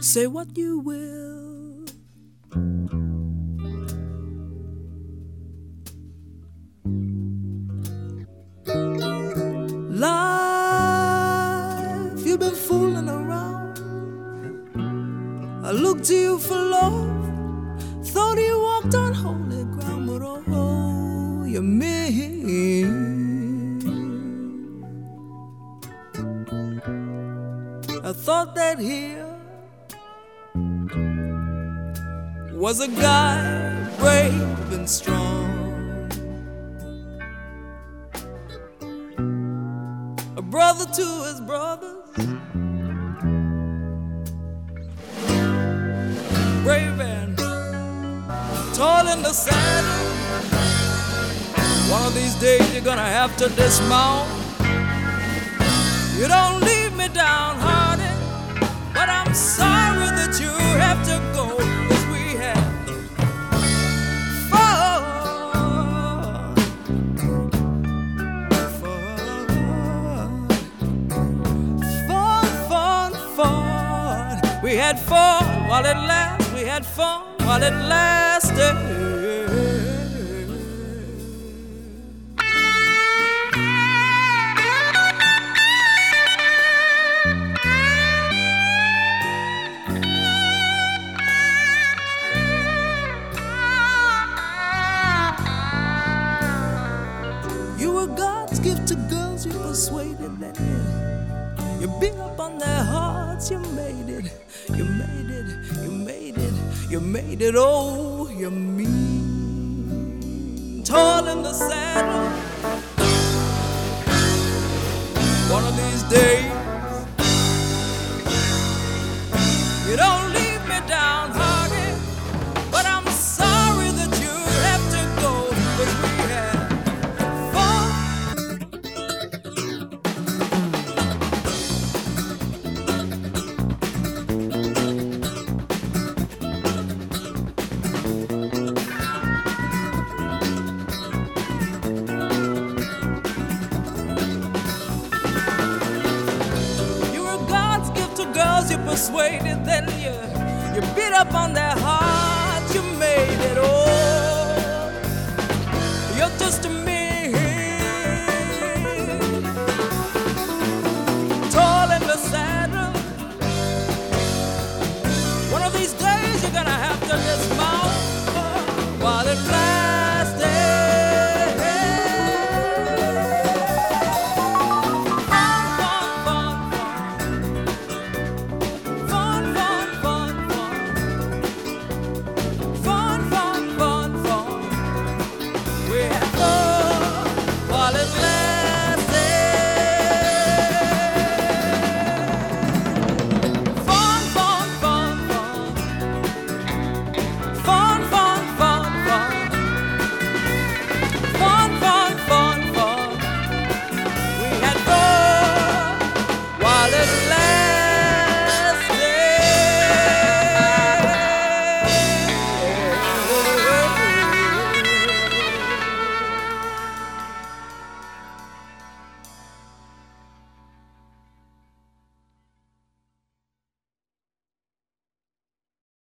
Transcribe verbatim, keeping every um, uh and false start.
Say what you will. Life, you've been fooling around. I looked to you for love, thought you walked on holy ground, but oh, you mean. I thought that here was a guy brave and strong, a brother to his brothers, brave and tall in the saddle. One of these days you're gonna have to dismount. You don't leave me downhearted, but I'm sorry that you have to go, 'cause we had fun, fun, fun, fun, fun. We had fun while it lasted. We had fun while it lasted. Gift to girls, you persuaded them. You beat up on their hearts, you made it, you made it, you made it, you made it, oh, you mean. Tall in the saddle, one of these days, you don't leave me downhearted, but I'm sorry that you have to go, 'cause we had fun. You persuaded, then you you beat up on their hearts, you made it. Oh, you're just a